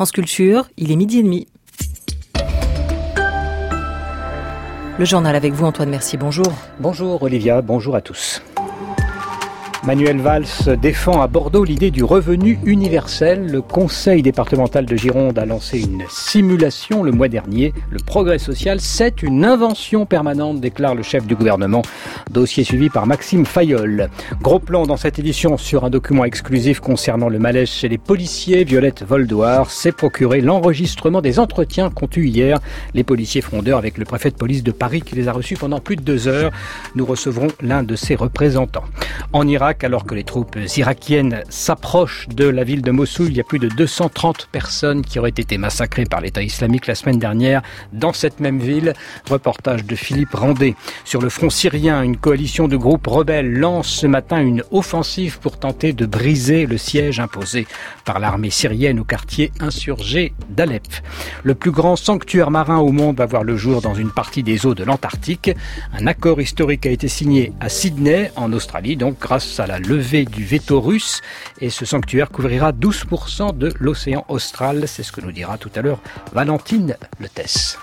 France Culture, il est 12h30. Le journal avec vous, Antoine Mercier, bonjour. Bonjour Olivia, bonjour à tous. Manuel Valls défend à Bordeaux l'idée du revenu universel. Le conseil départemental de Gironde a lancé une simulation le mois dernier. Le progrès social, c'est une invention permanente, déclare le chef du gouvernement. Dossier suivi par Maxime Fayolle. Gros plan dans cette édition sur un document exclusif concernant le malaise chez les policiers. Violette Voldoir s'est procuré l'enregistrement des entretiens qu'ont eu hier les policiers frondeurs avec le préfet de police de Paris qui les a reçus pendant plus de 2 heures. Nous recevrons l'un de ses représentants. En Irak, alors que les troupes irakiennes s'approchent de la ville de Mossoul, il y a plus de 230 personnes qui auraient été massacrées par l'État islamique la semaine dernière dans cette même ville. Reportage de Philippe Randé. Sur le front syrien, une coalition de groupes rebelles lance ce matin une offensive pour tenter de briser le siège imposé par l'armée syrienne au quartier insurgé d'Alep. Le plus grand sanctuaire marin au monde va voir le jour dans une partie des eaux de l'Antarctique. Un accord historique a été signé à Sydney, en Australie, donc grâce à la levée du veto russe, et ce sanctuaire couvrira 12% de l'océan austral. C'est ce que nous dira tout à l'heure Valentine Letès.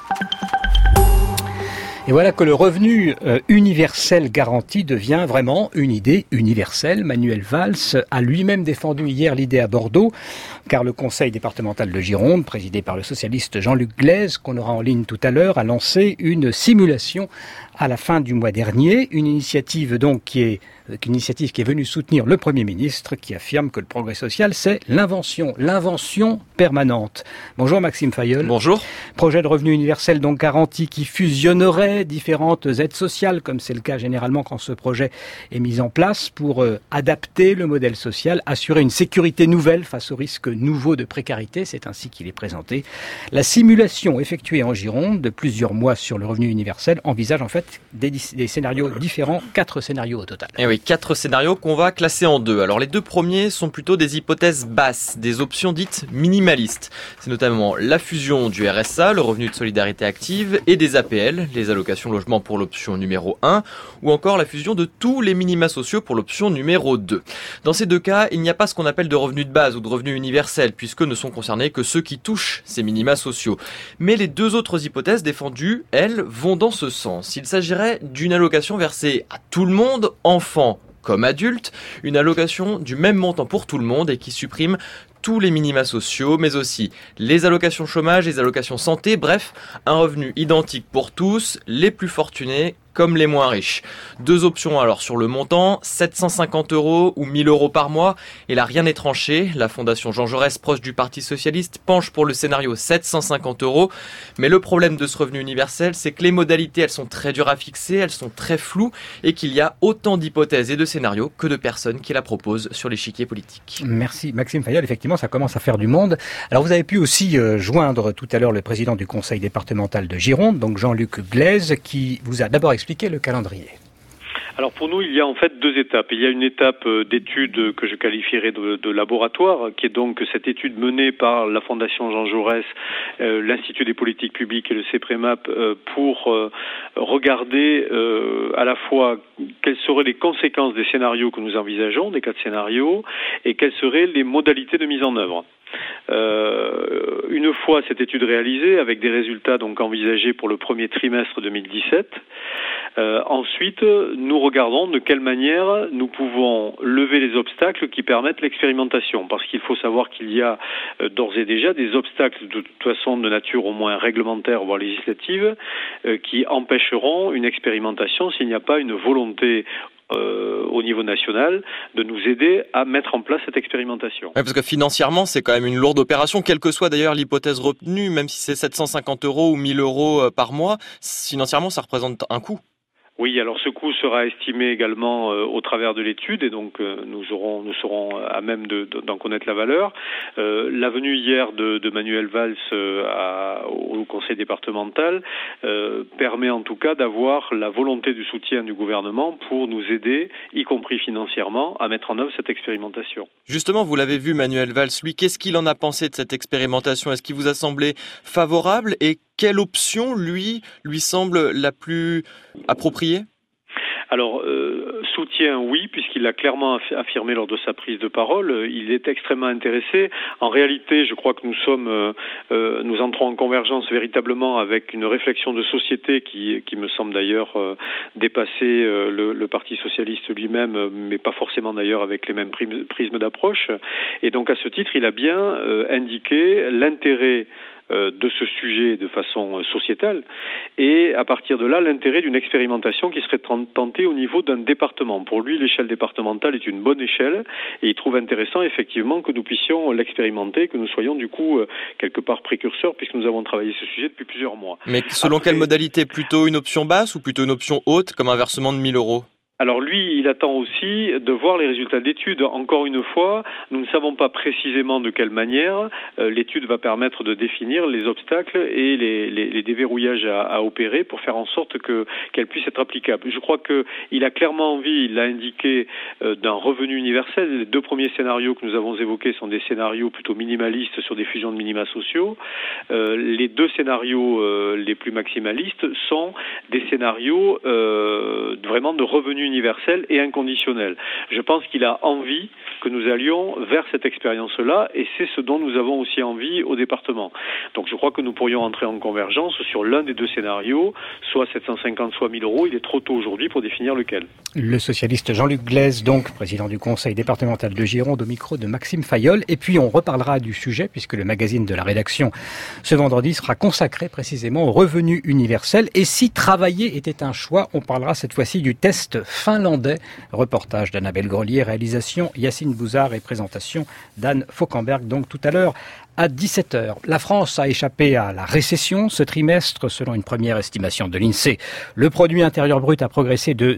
Et voilà que le revenu universel garanti devient vraiment une idée universelle. Manuel Valls a lui-même défendu hier l'idée à Bordeaux, car le conseil départemental de Gironde, présidé par le socialiste Jean-Luc Glaise, qu'on aura en ligne tout à l'heure, a lancé une simulation à la fin du mois dernier. Une initiative donc qui est venue soutenir le Premier ministre, qui affirme que le progrès social, c'est l'invention permanente. Bonjour Maxime Fayolle. Bonjour. Projet de revenu universel donc garanti qui fusionnerait différentes aides sociales, comme c'est le cas généralement quand ce projet est mis en place, pour adapter le modèle social, assurer une sécurité nouvelle face aux risques nouveaux de précarité. C'est ainsi qu'il est présenté. La simulation effectuée en Gironde de plusieurs mois sur le revenu universel envisage en fait des scénarios différents, 4 scénarios au total. Et oui, 4 scénarios qu'on va classer en 2. Alors les 2 premiers sont plutôt des hypothèses basses, des options dites minimalistes. C'est notamment la fusion du RSA, le revenu de solidarité active, et des APL, les allocations logement pour l'option numéro 1, ou encore la fusion de tous les minima sociaux pour l'option numéro 2. Dans ces 2 cas, il n'y a pas ce qu'on appelle de revenu de base ou de revenu universel, puisque ne sont concernés que ceux qui touchent ces minima sociaux. Mais les 2 autres hypothèses défendues, elles, vont dans ce sens. Il s'agirait d'une allocation versée à tout le monde, enfants comme adultes, une allocation du même montant pour tout le monde et qui supprime tous les minima sociaux, mais aussi les allocations chômage, les allocations santé, bref, un revenu identique pour tous, les plus fortunés comme les moins riches. 2 options alors sur le montant, 750 € ou 1000 € par mois. Et là, rien n'est tranché. La Fondation Jean Jaurès, proche du Parti Socialiste, penche pour le scénario 750 €. Mais le problème de ce revenu universel, c'est que les modalités, elles sont très dures à fixer, elles sont très floues, et qu'il y a autant d'hypothèses et de scénarios que de personnes qui la proposent sur l'échiquier politique. Merci Maxime Fayolle. Effectivement, ça commence à faire du monde. Alors vous avez pu aussi joindre tout à l'heure le président du conseil départemental de Gironde, donc Jean-Luc Glaise, qui vous a d'abord expliqué le calendrier. Alors pour nous, il y a en fait 2 étapes. Il y a une étape d'étude que je qualifierais de laboratoire, qui est donc cette étude menée par la Fondation Jean Jaurès, l'Institut des politiques publiques et le CEPREMAP pour regarder à la fois quelles seraient les conséquences des scénarios que nous envisageons, des 4 scénarios, et quelles seraient les modalités de mise en œuvre. Une fois cette étude réalisée, avec des résultats donc envisagés pour le premier trimestre 2017, ensuite nous regardons de quelle manière nous pouvons lever les obstacles qui permettent l'expérimentation, parce qu'il faut savoir qu'il y a d'ores et déjà des obstacles de toute façon de nature au moins réglementaire voire législative qui empêcheront une expérimentation s'il n'y a pas une volonté au niveau national de nous aider à mettre en place cette expérimentation. Ouais, parce que financièrement, c'est quand même une lourde opération, quelle que soit d'ailleurs l'hypothèse retenue, même si c'est 750 € ou 1000 € par mois, financièrement, ça représente un coût. Oui, alors ce coût sera estimé également au travers de l'étude et donc nous serons à même d'en connaître la valeur. La venue hier de Manuel Valls au conseil départemental permet en tout cas d'avoir la volonté du soutien du gouvernement pour nous aider, y compris financièrement, à mettre en œuvre cette expérimentation. Justement, vous l'avez vu, Manuel Valls, lui, qu'est-ce qu'il en a pensé de cette expérimentation ? Est-ce qu'il vous a semblé favorable et quelle option, lui semble la plus appropriée ? Alors, soutien, oui, puisqu'il l'a clairement affirmé lors de sa prise de parole. Il est extrêmement intéressé. En réalité, je crois que nous entrons en convergence véritablement avec une réflexion de société qui me semble d'ailleurs dépasser le Parti socialiste lui-même, mais pas forcément d'ailleurs avec les mêmes prismes d'approche. Et donc, à ce titre, il a bien indiqué l'intérêt de ce sujet de façon sociétale et à partir de là l'intérêt d'une expérimentation qui serait tentée au niveau d'un département. Pour lui, l'échelle départementale est une bonne échelle et il trouve intéressant effectivement que nous puissions l'expérimenter, que nous soyons du coup quelque part précurseurs puisque nous avons travaillé ce sujet depuis plusieurs mois. Mais selon quelle modalité? Plutôt une option basse ou plutôt une option haute comme un versement de 1 000 €? Alors lui, il attend aussi de voir les résultats d'études. Encore une fois, nous ne savons pas précisément de quelle manière l'étude va permettre de définir les obstacles et les déverrouillages à opérer pour faire en sorte qu'elle puisse être applicable. Je crois qu'il a clairement envie, il l'a indiqué, d'un revenu universel. Les 2 premiers scénarios que nous avons évoqués sont des scénarios plutôt minimalistes sur des fusions de minima sociaux. Les 2 scénarios les plus maximalistes sont des scénarios vraiment de revenus universel et inconditionnel. Je pense qu'il a envie que nous allions vers cette expérience-là et c'est ce dont nous avons aussi envie au département. Donc je crois que nous pourrions entrer en convergence sur l'un des 2 scénarios, soit 750, soit 1 000 €. Il est trop tôt aujourd'hui pour définir lequel. Le socialiste Jean-Luc Glaise, donc président du conseil départemental de Gironde, au micro de Maxime Fayolle. Et puis on reparlera du sujet puisque le magazine de la rédaction ce vendredi sera consacré précisément au revenu universel. Et si travailler était un choix, on parlera cette fois-ci du test finlandais. Reportage d'Annabelle Grelier, réalisation Yacine Bouzard et présentation d'Anne Fauquemberg, donc tout à l'heure à 17h. La France a échappé à la récession ce trimestre, selon une première estimation de l'INSEE. Le produit intérieur brut a progressé de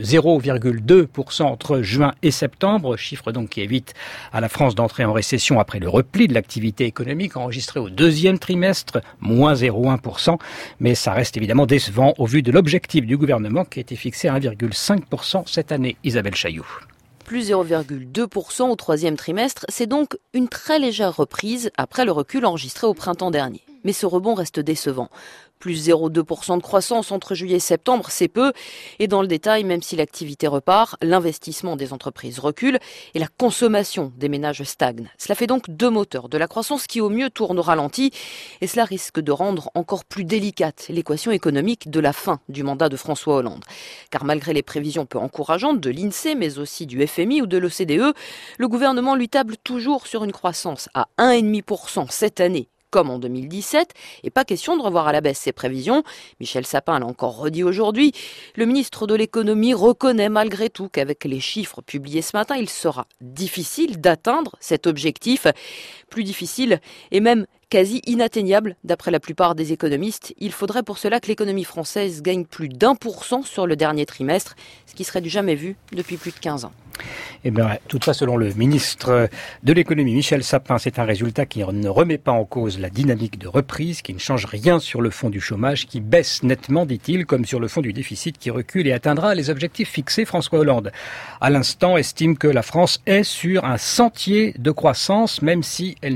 0,2% entre juin et septembre, chiffre donc qui évite à la France d'entrer en récession après le repli de l'activité économique enregistré au 2e trimestre, moins 0,1%. Mais ça reste évidemment décevant au vu de l'objectif du gouvernement qui a été fixé à 1,5% cette année. Isabelle Chailloux. Plus 0,2% au 3e trimestre, c'est donc une très légère reprise après le recul enregistré au printemps dernier. Mais ce rebond reste décevant. Plus 0,2% de croissance entre juillet et septembre, c'est peu. Et dans le détail, même si l'activité repart, l'investissement des entreprises recule et la consommation des ménages stagne. Cela fait donc 2 moteurs de la croissance qui au mieux tournent au ralenti. Et cela risque de rendre encore plus délicate l'équation économique de la fin du mandat de François Hollande. Car malgré les prévisions peu encourageantes de l'INSEE, mais aussi du FMI ou de l'OCDE, le gouvernement lui table toujours sur une croissance à 1,5% cette année, comme en 2017, et pas question de revoir à la baisse ses prévisions. Michel Sapin l'a encore redit aujourd'hui. Le ministre de l'économie reconnaît malgré tout qu'avec les chiffres publiés ce matin, il sera difficile d'atteindre cet objectif. Plus difficile et même quasi inatteignable d'après la plupart des économistes. Il faudrait pour cela que l'économie française gagne plus d'1% sur le dernier trimestre, ce qui serait du jamais vu depuis plus de 15 ans. Eh bien, toutefois, selon le ministre de l'économie, Michel Sapin, c'est un résultat qui ne remet pas en cause la dynamique de reprise, qui ne change rien sur le fond du chômage, qui baisse nettement, dit-il, comme sur le fond du déficit qui recule et atteindra les objectifs fixés. François Hollande, à l'instant, estime que la France est sur un sentier de croissance, même si elle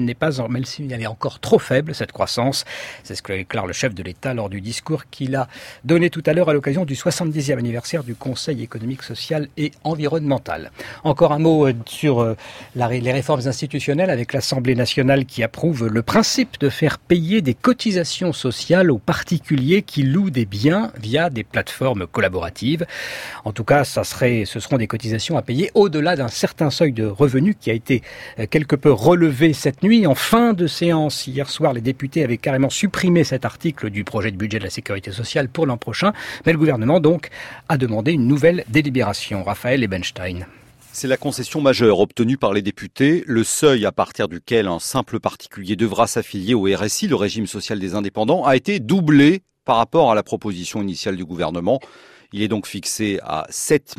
est encore trop faible, cette croissance. C'est ce que déclare le chef de l'État lors du discours qu'il a donné tout à l'heure à l'occasion du 70e anniversaire du Conseil économique, social et environnemental. Encore un mot sur les réformes institutionnelles avec l'Assemblée nationale qui approuve le principe de faire payer des cotisations sociales aux particuliers qui louent des biens via des plateformes collaboratives. En tout cas, ce seront des cotisations à payer au-delà d'un certain seuil de revenus qui a été quelque peu relevé cette nuit. En fin de séance, hier soir, les députés avaient carrément supprimé cet article du projet de budget de la sécurité sociale pour l'an prochain. Mais le gouvernement, donc, a demandé une nouvelle délibération. Raphaël Ebenstein. C'est la concession majeure obtenue par les députés, le seuil à partir duquel un simple particulier devra s'affilier au RSI, le régime social des indépendants, a été doublé par rapport à la proposition initiale du gouvernement. Il est donc fixé à 7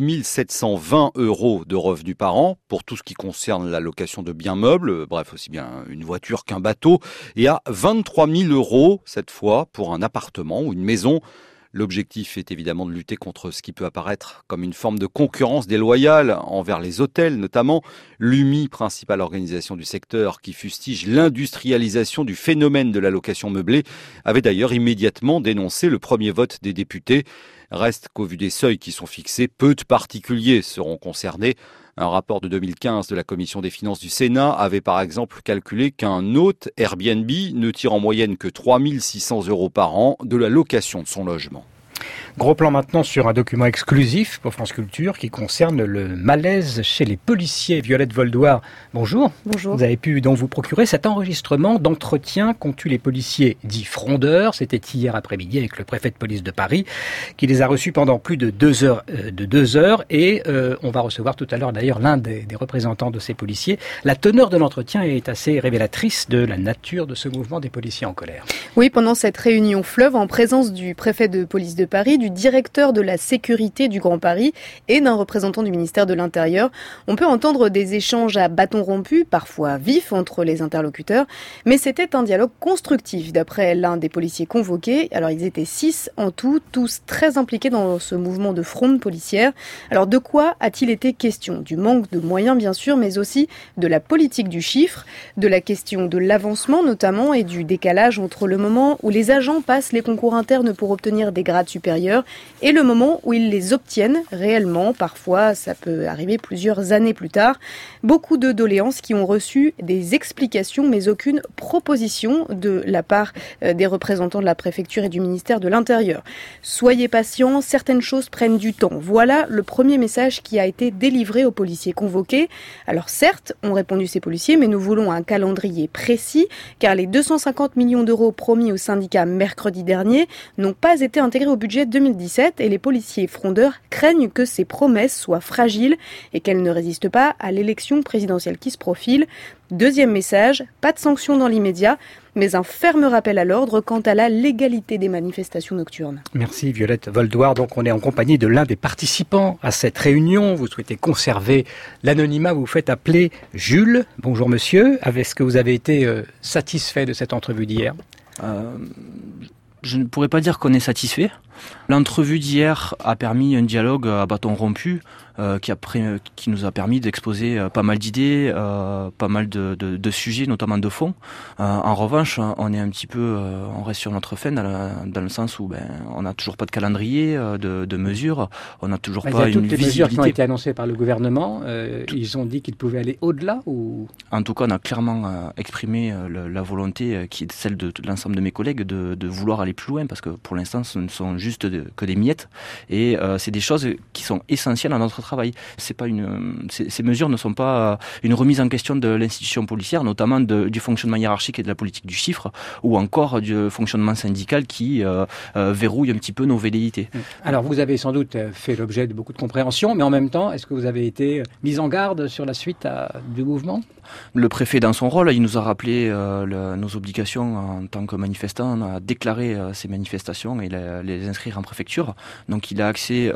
720 € de revenus par an pour tout ce qui concerne la location de biens meubles, bref aussi bien une voiture qu'un bateau, et à 23 000 € cette fois pour un appartement ou une maison. L'objectif est évidemment de lutter contre ce qui peut apparaître comme une forme de concurrence déloyale envers les hôtels notamment. L'UMI, principale organisation du secteur qui fustige l'industrialisation du phénomène de la location meublée, avait d'ailleurs immédiatement dénoncé le premier vote des députés. Reste qu'au vu des seuils qui sont fixés, peu de particuliers seront concernés. Un rapport de 2015 de la Commission des finances du Sénat avait par exemple calculé qu'un hôte Airbnb ne tire en moyenne que 3 600 € par an de la location de son logement. Gros plan maintenant sur un document exclusif pour France Culture qui concerne le malaise chez les policiers. Violette Voldoir, bonjour. Bonjour. Vous avez pu donc vous procurer cet enregistrement d'entretien qu'ont eu les policiers dits frondeurs. C'était hier après-midi avec le préfet de police de Paris qui les a reçus pendant plus de 2 heures. Et on va recevoir tout à l'heure d'ailleurs l'un des représentants de ces policiers. La teneur de l'entretien est assez révélatrice de la nature de ce mouvement des policiers en colère. Oui, pendant cette réunion fleuve, en présence du préfet de police de Paris, du directeur de la sécurité du Grand Paris et d'un représentant du ministère de l'Intérieur, on peut entendre des échanges à bâton rompu, parfois vifs entre les interlocuteurs, mais c'était un dialogue constructif d'après l'un des policiers convoqués. Alors ils étaient 6 en tout, tous très impliqués dans ce mouvement de fronde policière. Alors de quoi a-t-il été question ? Du manque de moyens bien sûr, mais aussi de la politique du chiffre, de la question de l'avancement notamment et du décalage entre le moment où les agents passent les concours internes pour obtenir des grades supérieurs et le moment où ils les obtiennent réellement. Parfois, ça peut arriver plusieurs années plus tard. Beaucoup de doléances qui ont reçu des explications, mais aucune proposition de la part des représentants de la préfecture et du ministère de l'Intérieur. Soyez patients, certaines choses prennent du temps. Voilà le premier message qui a été délivré aux policiers convoqués. Alors certes, ont répondu ces policiers, mais nous voulons un calendrier précis, car les 250 millions d'euros promis aux syndicats mercredi dernier n'ont pas été intégrés au budget 2017 et les policiers frondeurs craignent que ces promesses soient fragiles et qu'elles ne résistent pas à l'élection présidentielle qui se profile. Deuxième message, pas de sanctions dans l'immédiat, mais un ferme rappel à l'ordre quant à la légalité des manifestations nocturnes. Merci Violette Voldoir. Donc on est en compagnie de l'un des participants à cette réunion. Vous souhaitez conserver l'anonymat, vous vous faites appeler Jules. Bonjour monsieur. Est-ce que vous avez été satisfait de cette entrevue d'hier ? Je ne pourrais pas dire qu'on est satisfait. L'entrevue d'hier a permis un dialogue à bâton rompu qui nous a permis d'exposer pas mal d'idées, pas mal de sujets, notamment de fond. En revanche, on est un petit peu, on reste sur notre fin dans le sens où on n'a toujours pas de calendrier, de mesures, on n'a toujours pas une visibilité. Toutes les mesures qui ont été annoncées par le gouvernement, ils ont dit qu'ils pouvaient aller au-delà ou... En tout cas, on a clairement exprimé la volonté qui est celle de l'ensemble de mes collègues de vouloir aller plus loin parce que pour l'instant, ce ne sont juste que des miettes et c'est des choses qui sont essentielles à notre travail. Ces mesures ne sont pas une remise en question de l'institution policière, notamment du fonctionnement hiérarchique et de la politique du chiffre, ou encore du fonctionnement syndical qui verrouille un petit peu nos velléités. Alors vous avez sans doute fait l'objet de beaucoup de compréhension, mais en même temps, est-ce que vous avez été mis en garde sur la suite du mouvement ? Le préfet, dans son rôle, il nous a rappelé nos obligations en tant que manifestants à déclarer ces manifestations et les inscrire en préfecture. Donc il a axé,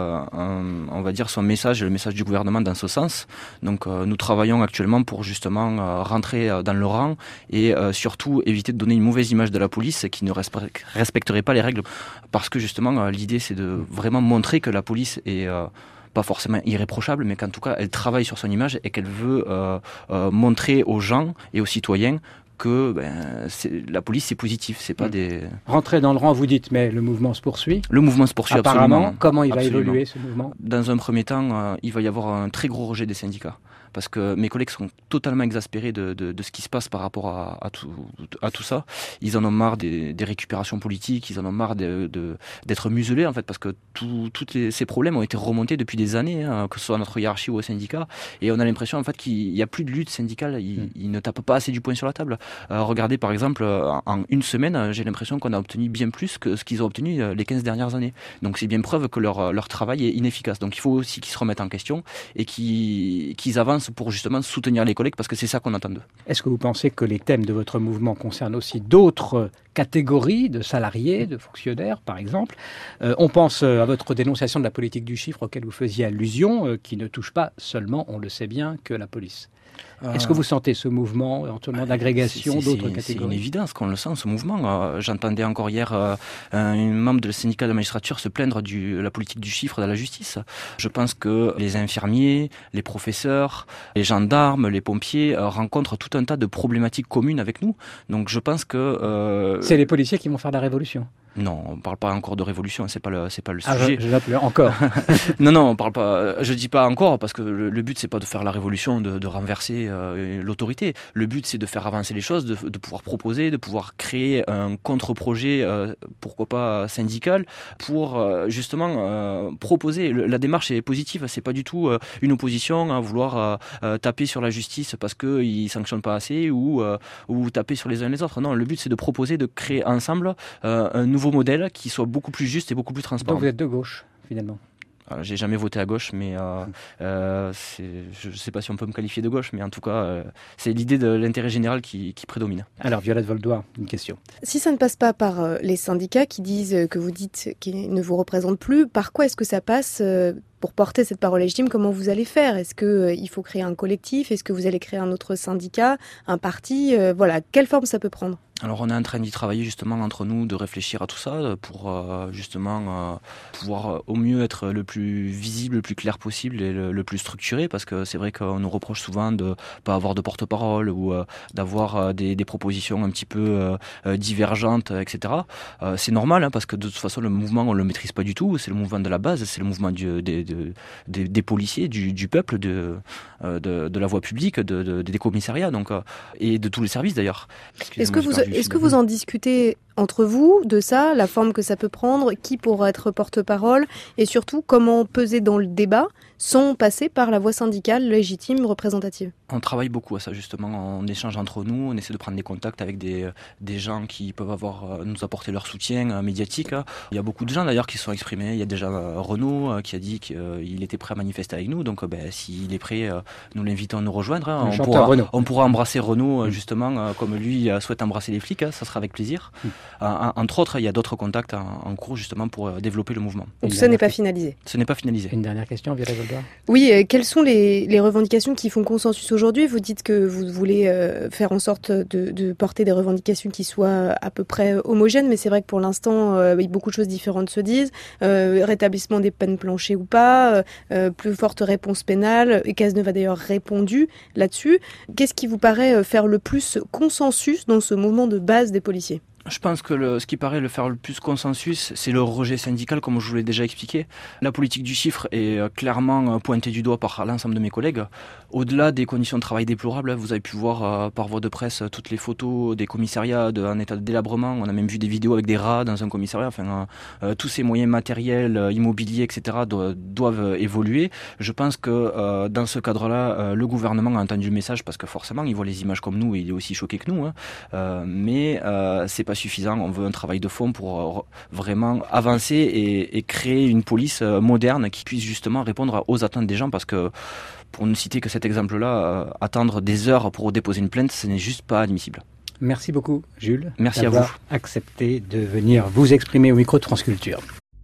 on va dire, son message, le message du gouvernement dans ce sens. Donc nous travaillons actuellement pour justement rentrer dans le rang et surtout éviter de donner une mauvaise image de la police qui ne respecterait pas les règles. Parce que justement, l'idée c'est de vraiment montrer que la police est... pas forcément irréprochable, mais qu'en tout cas, elle travaille sur son image et qu'elle veut montrer aux gens et aux citoyens que la police, c'est positif, c'est pas des... Rentrer dans le rang, vous dites, mais le mouvement se poursuit. Le mouvement se poursuit apparemment. Absolument. Comment il va Absolument. évoluer, ce mouvement ? Dans un premier temps, il va y avoir un très gros rejet des syndicats. Parce que mes collègues sont totalement exaspérés de ce qui se passe par rapport à tout ça. Ils en ont marre des récupérations politiques, ils en ont marre d'être muselés, en fait, parce que tous ces problèmes ont été remontés depuis des années, que ce soit à notre hiérarchie ou au syndicat. Et on a l'impression, en fait, qu'il n'y a plus de lutte syndicale. Ils ne tapent pas assez du poing sur la table. Regardez, par exemple, en une semaine, j'ai l'impression qu'on a obtenu bien plus que ce qu'ils ont obtenu les 15 dernières années. Donc c'est bien preuve que leur travail est inefficace. Donc il faut aussi qu'ils se remettent en question et qu'ils avancent pour justement soutenir les collègues parce que c'est ça qu'on attend d'eux. Est-ce que vous pensez que les thèmes de votre mouvement concernent aussi d'autres catégories de salariés, de fonctionnaires par exemple ? On pense à votre dénonciation de la politique du chiffre auquel vous faisiez allusion, qui ne touche pas seulement, on le sait bien, que la police. Est-ce que vous sentez ce mouvement, éventuellement d'agrégation d'autres catégories? C'est une évidence qu'on le sent, ce mouvement. J'entendais encore hier un membre du syndicat de la magistrature se plaindre de la politique du chiffre dans la justice. Je pense que les infirmiers, les professeurs, les gendarmes, les pompiers rencontrent tout un tas de problématiques communes avec nous. Donc je pense que... C'est les policiers qui vont faire la révolution? Non, on parle pas encore de révolution, c'est pas le sujet. Je l'appelle encore. Non, on parle pas. Je dis pas encore parce que le but c'est pas de faire la révolution, de renverser l'autorité. Le but c'est de faire avancer les choses, de pouvoir proposer, de pouvoir créer un contre-projet, pourquoi pas syndical, pour justement proposer. La démarche est positive, c'est pas du tout une opposition à vouloir taper sur la justice parce que ils sanctionnent pas assez ou taper sur les uns les autres. Non, le but c'est de proposer, de créer ensemble un nouveau modèle qui soit beaucoup plus juste et beaucoup plus transparent. Donc vous êtes de gauche, finalement? J'ai jamais voté à gauche, mais je ne sais pas si on peut me qualifier de gauche, mais en tout cas, c'est l'idée de l'intérêt général qui prédomine. Alors, Violette Voldoir, une question. Si ça ne passe pas par les syndicats qui disent que vous dites qu'ils ne vous représentent plus, par quoi est-ce que ça passe pour porter cette parole légitime? Comment vous allez faire? Est-ce qu'il faut créer un collectif? Est-ce que vous allez créer un autre syndicat, un parti? Voilà, quelle forme ça peut prendre? Alors on est en train d'y travailler justement entre nous, de réfléchir à tout ça pour justement pouvoir au mieux être le plus visible, le plus clair possible et le plus structuré, parce que c'est vrai qu'on nous reproche souvent de pas avoir de porte-parole ou d'avoir des propositions un petit peu divergentes, etc. C'est normal parce que de toute façon le mouvement on le maîtrise pas du tout, c'est le mouvement de la base, c'est le mouvement des policiers, du peuple, de la voie publique, des commissariats donc, et de tous les services d'ailleurs. Est-ce que vous en discutez entre vous de ça, la forme que ça peut prendre, qui pourra être porte-parole et surtout comment peser dans le débat sans passer par la voie syndicale légitime, représentative? On travaille beaucoup à ça justement, on échange entre nous, on essaie de prendre des contacts avec des gens qui peuvent nous apporter leur soutien médiatique. Il y a beaucoup de gens d'ailleurs qui se sont exprimés, il y a déjà Renaud qui a dit qu'il était prêt à manifester avec nous, donc s'il est prêt, nous l'invitons à nous rejoindre. On pourra embrasser Renaud justement comme lui souhaite embrasser les flics, ça sera avec plaisir. Entre autres, il y a d'autres contacts en cours justement pour développer le mouvement. Donc ça n'est pas finalisé? Ce n'est pas finalisé. Une dernière question, Violette Voldoir. Oui, quelles sont les revendications qui font consensus aujourd'hui? Vous dites que vous voulez faire en sorte de porter des revendications qui soient à peu près homogènes, mais c'est vrai que pour l'instant, beaucoup de choses différentes se disent. Rétablissement des peines planchées ou pas, plus forte réponse pénale, et Cazeneuve a d'ailleurs répondu là-dessus. Qu'est-ce qui vous paraît faire le plus consensus dans ce mouvement de base des policiers? Je pense que ce qui paraît le faire le plus consensus, c'est le rejet syndical, comme je vous l'ai déjà expliqué. La politique du chiffre est clairement pointée du doigt par l'ensemble de mes collègues. Au-delà des conditions de travail déplorables, vous avez pu voir par voie de presse toutes les photos des commissariats en état de délabrement. On a même vu des vidéos avec des rats dans un commissariat. Enfin, tous ces moyens matériels, immobiliers, etc. doivent évoluer. Je pense que dans ce cadre-là, le gouvernement a entendu le message parce que forcément, il voit les images comme nous et il est aussi choqué que nous. Mais c'est pas suffisant, on veut un travail de fond pour vraiment avancer et créer une police moderne qui puisse justement répondre aux attentes des gens, parce que pour ne citer que cet exemple-là, attendre des heures pour déposer une plainte, ce n'est juste pas admissible. Merci beaucoup Jules. Merci à vous. Accepté de venir vous exprimer au micro de France Culture.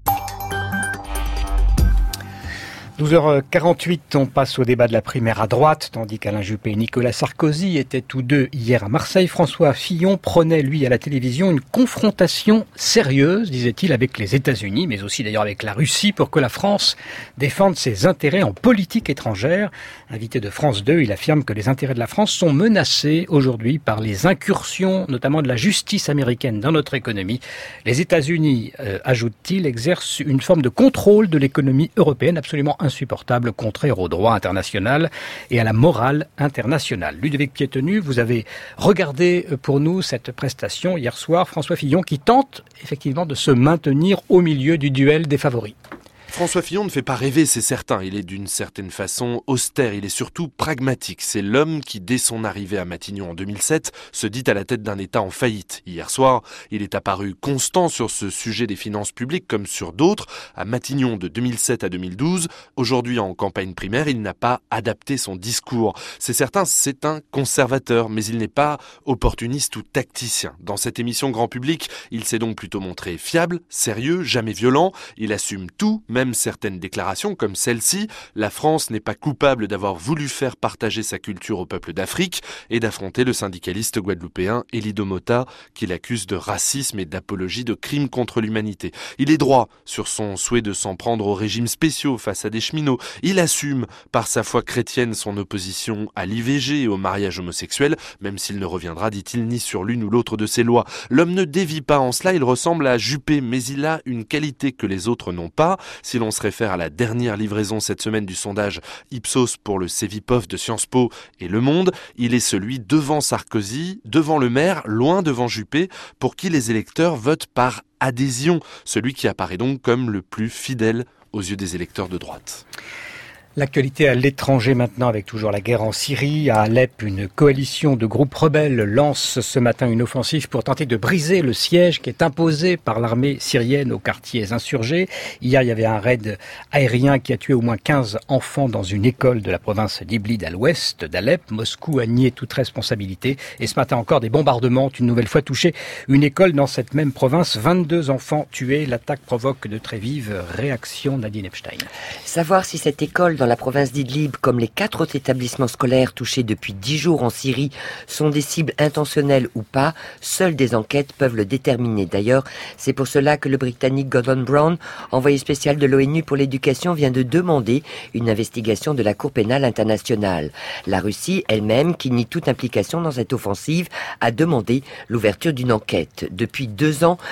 12h48, on passe au débat de la primaire à droite, tandis qu'Alain Juppé et Nicolas Sarkozy étaient tous deux hier à Marseille. François Fillon prônait, lui, à la télévision, une confrontation sérieuse, disait-il, avec les États-Unis, mais aussi d'ailleurs avec la Russie, pour que la France défende ses intérêts en politique étrangère. Invité de France 2, il affirme que les intérêts de la France sont menacés aujourd'hui par les incursions, notamment de la justice américaine dans notre économie. Les États-Unis, ajoute-t-il, exercent une forme de contrôle de l'économie européenne absolument insupportable, contraire au droit international et à la morale internationale. Ludovic Piétenu, vous avez regardé pour nous cette prestation hier soir. François Fillon qui tente effectivement de se maintenir au milieu du duel des favoris. François Fillon ne fait pas rêver, c'est certain. Il est d'une certaine façon austère, il est surtout pragmatique. C'est l'homme qui, dès son arrivée à Matignon en 2007, se dit à la tête d'un État en faillite. Hier soir, il est apparu constant sur ce sujet des finances publiques comme sur d'autres. À Matignon de 2007 à 2012, aujourd'hui en campagne primaire, il n'a pas adapté son discours. C'est certain, c'est un conservateur, mais il n'est pas opportuniste ou tacticien. Dans cette émission grand public, il s'est donc plutôt montré fiable, sérieux, jamais violent. Il assume tout, même même certaines déclarations comme celle-ci. La France n'est pas coupable d'avoir voulu faire partager sa culture au peuple d'Afrique et d'affronter le syndicaliste guadeloupéen Elie Domota qui l'accuse de racisme et d'apologie de crimes contre l'humanité. Il est droit sur son souhait de s'en prendre aux régimes spéciaux face à des cheminots. Il assume par sa foi chrétienne son opposition à l'IVG et au mariage homosexuel, même s'il ne reviendra, dit-il, ni sur l'une ou l'autre de ces lois. L'homme ne dévie pas en cela, il ressemble à Juppé, mais il a une qualité que les autres n'ont pas. Si l'on se réfère à la dernière livraison cette semaine du sondage Ipsos pour le Cevipof de Sciences Po et Le Monde, il est celui devant Sarkozy, devant le maire, loin devant Juppé, pour qui les électeurs votent par adhésion, celui qui apparaît donc comme le plus fidèle aux yeux des électeurs de droite. L'actualité à l'étranger maintenant avec toujours la guerre en Syrie. À Alep, une coalition de groupes rebelles lance ce matin une offensive pour tenter de briser le siège qui est imposé par l'armée syrienne aux quartiers insurgés. Hier, il y avait un raid aérien qui a tué au moins 15 enfants dans une école de la province d'Iblid à l'ouest d'Alep. Moscou a nié toute responsabilité. Et ce matin encore, des bombardements ont une nouvelle fois touché une école dans cette même province. 22 enfants tués. L'attaque provoque de très vives réactions. Nadine Epstein. Savoir si cette école dans la province d'Idlib, comme les 4 autres établissements scolaires touchés depuis 10 jours en Syrie, sont des cibles intentionnelles ou pas, seules des enquêtes peuvent le déterminer. D'ailleurs, c'est pour cela que le Britannique Gordon Brown, envoyé spécial de l'ONU pour l'éducation, vient de demander une investigation de la Cour pénale internationale. La Russie elle-même, qui nie toute implication dans cette offensive, a demandé l'ouverture d'une enquête. Depuis 2 ans,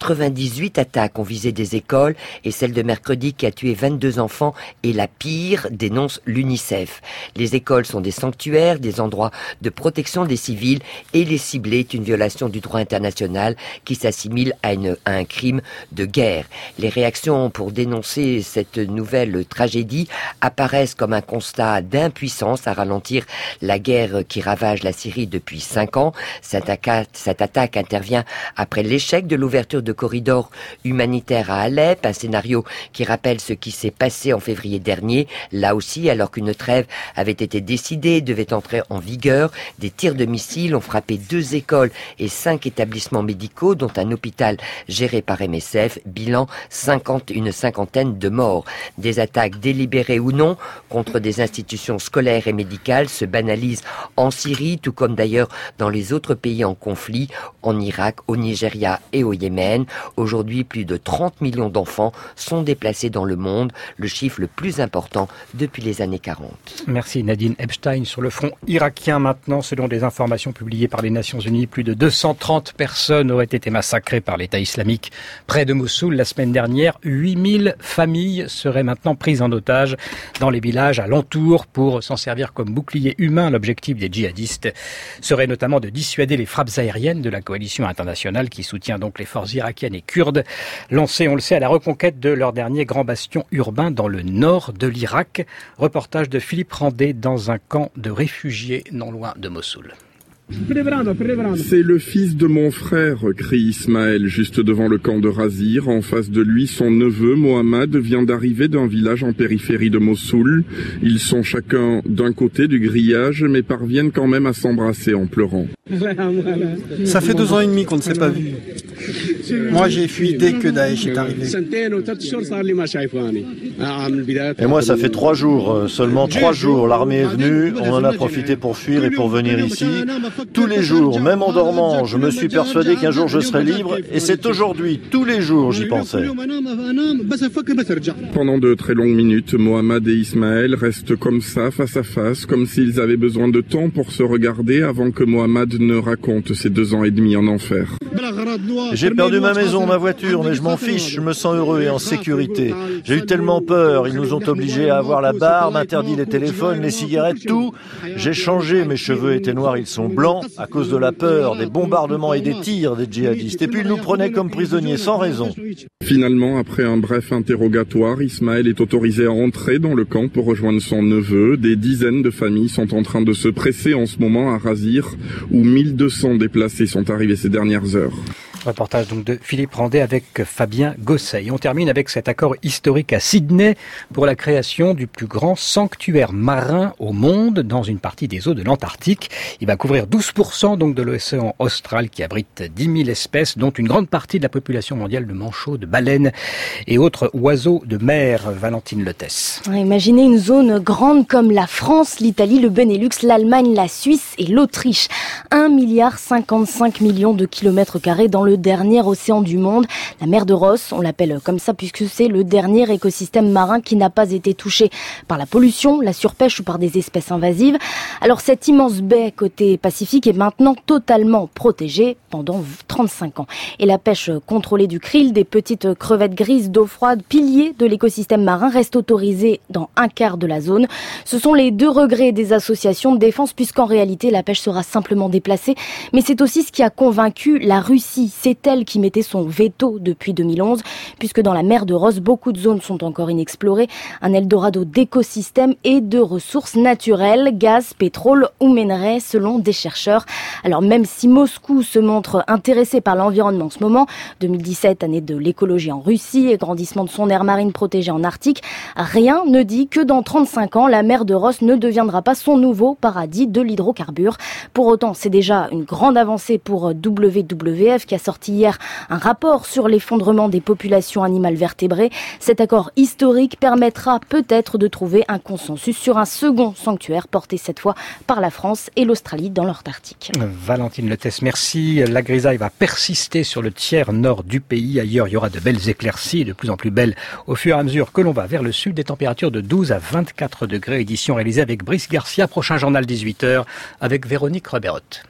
98 attaques ont visé des écoles et celle de mercredi qui a tué 22 enfants est la pire, dénonce l'UNICEF. Les écoles sont des sanctuaires, des endroits de protection des civils et les cibler est une violation du droit international qui s'assimile à un crime de guerre. Les réactions pour dénoncer cette nouvelle tragédie apparaissent comme un constat d'impuissance à ralentir la guerre qui ravage la Syrie depuis 5 ans. Cette attaque intervient après l'échec de l'ouverture de corridors humanitaires à Alep, un scénario qui rappelle ce qui s'est passé en février dernier. Là aussi, alors qu'une trêve avait été décidée et devait entrer en vigueur, des tirs de missiles ont frappé 2 écoles et 5 établissements médicaux, dont un hôpital géré par MSF. Bilan, une cinquantaine de morts. Des attaques délibérées ou non contre des institutions scolaires et médicales se banalisent en Syrie, tout comme d'ailleurs dans les autres pays en conflit, en Irak, au Nigeria et au Yémen. Aujourd'hui, plus de 30 millions d'enfants sont déplacés dans le monde, le chiffre le plus important depuis les années 40. Merci Nadine Epstein. Sur le front irakien maintenant, selon des informations publiées par les Nations Unies, plus de 230 personnes auraient été massacrées par l'État islamique près de Mossoul la semaine dernière. 8000 familles seraient maintenant prises en otage dans les villages alentours pour s'en servir comme bouclier humain. L'objectif des djihadistes serait notamment de dissuader les frappes aériennes de la coalition internationale qui soutient donc les forces irakiennes et kurdes, lancées, on le sait, à la reconquête de leur dernier grand bastion urbain dans le nord de l'Irak. Reportage de Philippe Randé dans un camp de réfugiés non loin de Mossoul. C'est le fils de mon frère, crie Ismaël, juste devant le camp de Razir. En face de lui, son neveu, Mohamed, vient d'arriver d'un village en périphérie de Mossoul. Ils sont chacun d'un côté du grillage, mais parviennent quand même à s'embrasser en pleurant. Ça fait 2 ans et demi qu'on ne s'est pas vu. Moi, j'ai fui dès que Daesh est arrivé. Et moi, ça fait 3 jours, seulement 3 jours. L'armée est venue, on en a profité pour fuir et pour venir ici. Tous les jours, même en dormant, je me suis persuadé qu'un jour je serais libre, et c'est aujourd'hui, tous les jours, j'y pensais. Pendant de très longues minutes, Mohamed et Ismaël restent comme ça, face à face, comme s'ils avaient besoin de temps pour se regarder avant que Mohamed ne raconte ses 2 ans et demi en enfer. J'ai perdu ma maison, ma voiture, mais je m'en fiche, je me sens heureux et en sécurité. J'ai eu tellement peur, ils nous ont obligés à avoir la barre, m'interdit les téléphones, les cigarettes, tout. J'ai changé, mes cheveux étaient noirs, ils sont blancs à cause de la peur, des bombardements et des tirs des djihadistes. Et puis ils nous prenaient comme prisonniers sans raison. Finalement, après un bref interrogatoire, Ismaël est autorisé à entrer dans le camp pour rejoindre son neveu. Des dizaines de familles sont en train de se presser en ce moment à Razir, où 1200 déplacés sont arrivés ces dernières heures. Reportage donc de Philippe Randet avec Fabien Gosset. Et on termine avec cet accord historique à Sydney pour la création du plus grand sanctuaire marin au monde dans une partie des eaux de l'Antarctique. Il va couvrir 12% donc de l'océan austral qui abrite 10 000 espèces, dont une grande partie de la population mondiale de manchots, de baleines et autres oiseaux de mer. Valentine Lettès. Imaginez une zone grande comme la France, l'Italie, le Benelux, l'Allemagne, la Suisse et l'Autriche. 1,55 milliard de kilomètres carrés dans le dernier océan du monde. La mer de Ross, on l'appelle comme ça puisque c'est le dernier écosystème marin qui n'a pas été touché par la pollution, la surpêche ou par des espèces invasives. Alors cette immense baie côté Pacifique est maintenant totalement protégée pendant 35 ans. Et la pêche contrôlée du krill, des petites crevettes grises d'eau froide, piliers de l'écosystème marin, reste autorisée dans un quart de la zone. Ce sont les 2 regrets des associations de défense puisqu'en réalité la pêche sera simplement déplacée. Mais c'est aussi ce qui a convaincu la Russie. C'est elle qui mettait son veto depuis 2011, puisque dans la mer de Ross, beaucoup de zones sont encore inexplorées. Un Eldorado d'écosystèmes et de ressources naturelles, gaz, pétrole ou minerais, selon des chercheurs. Alors même si Moscou se montre intéressé par l'environnement en ce moment, 2017, année de l'écologie en Russie et grandissement de son aire marine protégée en Arctique, rien ne dit que dans 35 ans, la mer de Ross ne deviendra pas son nouveau paradis de l'hydrocarbure. Pour autant, c'est déjà une grande avancée pour WWF qui a sorti hier un rapport sur l'effondrement des populations animales vertébrées. Cet accord historique permettra peut-être de trouver un consensus sur un second sanctuaire porté cette fois par la France et l'Australie dans l'Antarctique. Valentine Lettès, merci. La grisaille va persister sur le tiers nord du pays. Ailleurs, il y aura de belles éclaircies, de plus en plus belles au fur et à mesure que l'on va vers le sud. Des températures de 12 à 24 degrés. Édition réalisée avec Brice Garcia. Prochain journal 18h avec Véronique Reberotte.